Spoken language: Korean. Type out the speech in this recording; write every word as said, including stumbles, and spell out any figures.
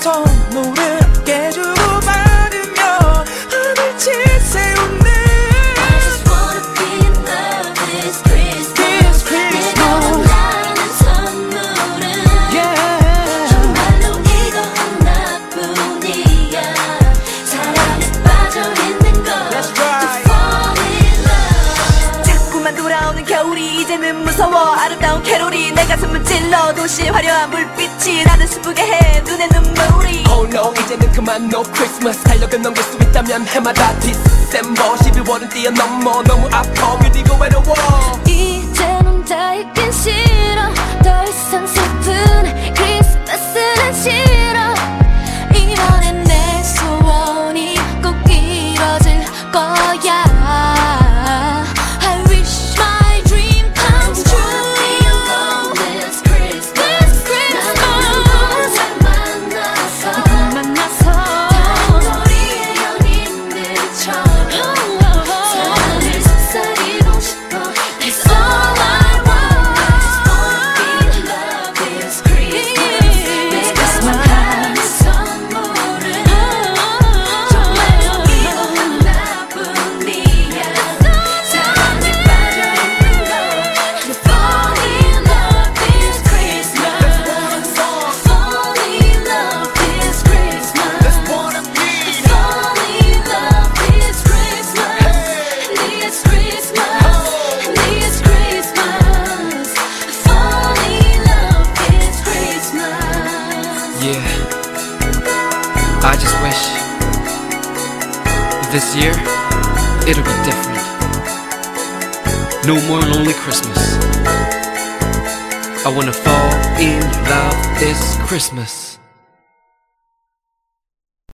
선물을 주고받으며 하늘빛 세우는 I just wanna be in love this Christmas. This Christmas. 내가 원하는 선물은 yeah. 정말로 이거 하나뿐이야. 사랑에 빠져있는 것 That's to right. fall in love. 자꾸만 돌아오는 겨울이 이제는 무서워. 아름다운 캐롤이 내 가슴을 찔러. 도시의 화려한 불빛이 나를 슬프게 해. 눈에 눈물이 Oh no 이제는 그만 no Christmas. 달력을 넘길 수 있다면 해마다 디셈버 십이월은 뛰어넘어. 너무 아파 그리고 외로워. 이제는 다 있긴 싫어. 더 이상 슬픈 크리스마스는 싫어. 이번엔 내 소원이 꼭 이뤄질 거야. I wish my dream comes true. This Christmas, this Christmas. 만나서 만나서 우리의 연인들처럼 사랑을 속삭이고 싶어. That's all I want. I just wanna be in love this Christmas. 내가 원하는 선물은 정말로 이거 하나뿐이야. 사랑에 빠져있는 거 to fall in love this Christmas. Fall in love this Christmas. Fall in love this Christmas. This Christmas. This Christmas. Fall in love this Christmas. Yeah I just wish this year it'll be different. No more lonely Christmas. I wanna fall in love this Christmas.